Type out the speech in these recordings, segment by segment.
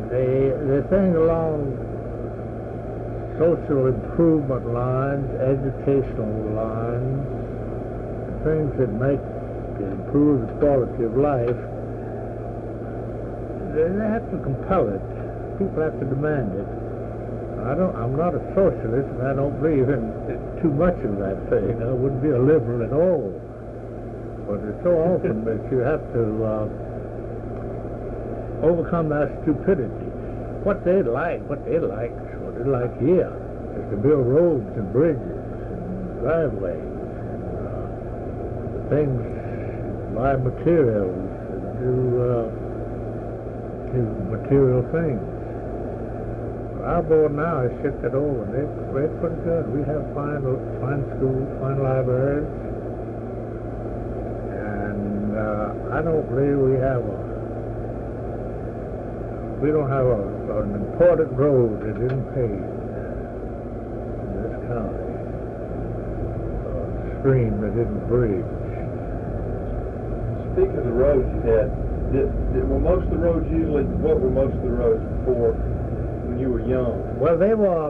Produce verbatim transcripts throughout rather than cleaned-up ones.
They, they think along social improvement lines, educational lines, things that make improve the quality of life. They, they have to compel it. People have to demand it. I don't. I'm not a socialist, and I don't believe in too much of that thing. I wouldn't be a liberal at all. But it's so often that you have to uh, overcome that stupidity. What they like, what they like, what they like here, is to build roads and bridges and driveways and uh, things, buy materials, and do, uh, do material things. Our board now has shifted over. They're, they're pretty good. We have fine, fine schools, fine libraries, and uh, I don't believe we have a, we don't have a, an important road that isn't paved in this county, a stream that isn't bridged. Speaking of the roads you had, did, did, were most of the roads usually, what were most of the roads before when you were young? Well, they were,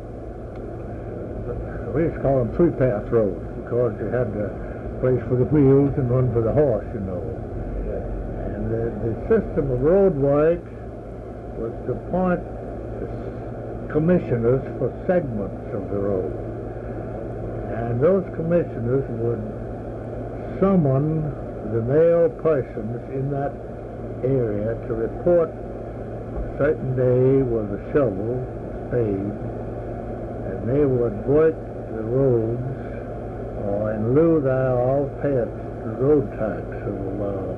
we used to call them three-path roads because you had the place for the wheels and one for the horse, you know. Yeah. And the, the system of road work was to appoint commissioners for segments of the road. And those commissioners would summon the male persons in that area to report a certain day with a shovel, spade, and they would work the roads, or in lieu thereof pay a road tax of uh,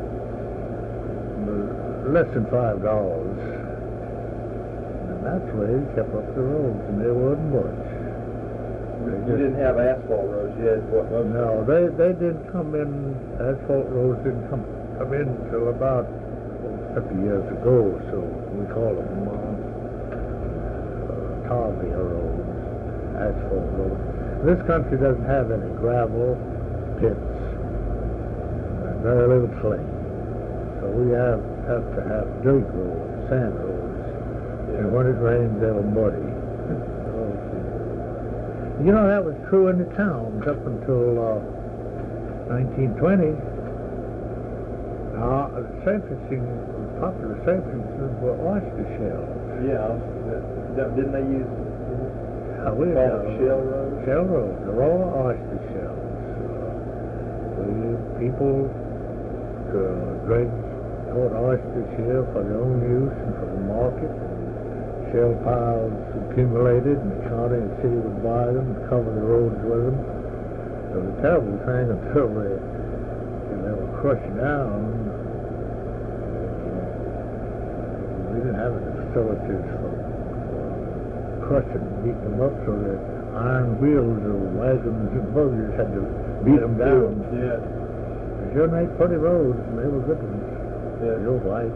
less than five dollars. And that's the way they kept up the roads, and they wasn't much. You didn't have asphalt roads, you had what? Most No, they, they didn't come in, asphalt roads didn't come, come in until about fifty years ago or so. We call them uh, uh, tarvia roads, asphalt roads. This country doesn't have any gravel pits, and very little clay. So we have, have to have dirt roads, sand roads, Yeah. and when it rains, they're muddy. You know, that was true in the towns up until uh, nineteen twenty. Now, uh, surfacing, popular surfaces were oyster shells. Yeah, that- didn't they use Uh, we call uh, them shell roads? Shell roads, the raw oyster shells. Uh, we, people uh, dredged caught oysters here for their own use and for the market. Shell piles accumulated, and the county and city would buy them and cover the roads with them. It was a terrible thing until they, they were crushed down. We didn't have the facilities for, for crushing and beating them up, so that iron wheels of wagons and buggies had to beat them down. Yeah. They sure made pretty roads, and they were good ones. Yeah. They were white.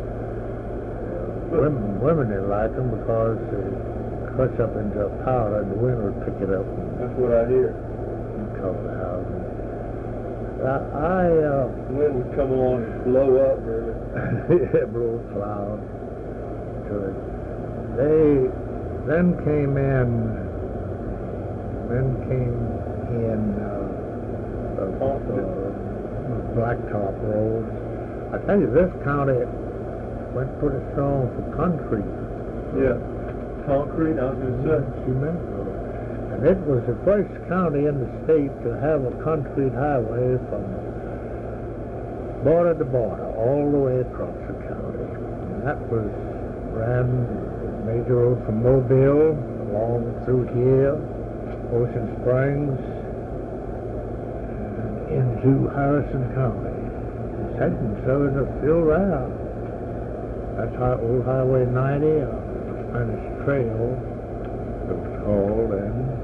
Women, women didn't like them because they crush up into a powder and the wind would pick it up and That's what I hear. cover the houses. I, I uh, The wind would come along and blow up, really. it blew a cloud to it. They then came in, then came in uh, uh, uh, blacktop roads. I tell you, this county went pretty strong for concrete. Yeah. Concrete, I was going to say. Cement road. And it was the first county in the state to have a concrete highway from border to border, all the way across the county. And that was ran major road from Mobile along through here, Ocean Springs, and into Harrison County. The second service is still there. That's how Old Highway ninety, uh, Spanish Trail, it was called, and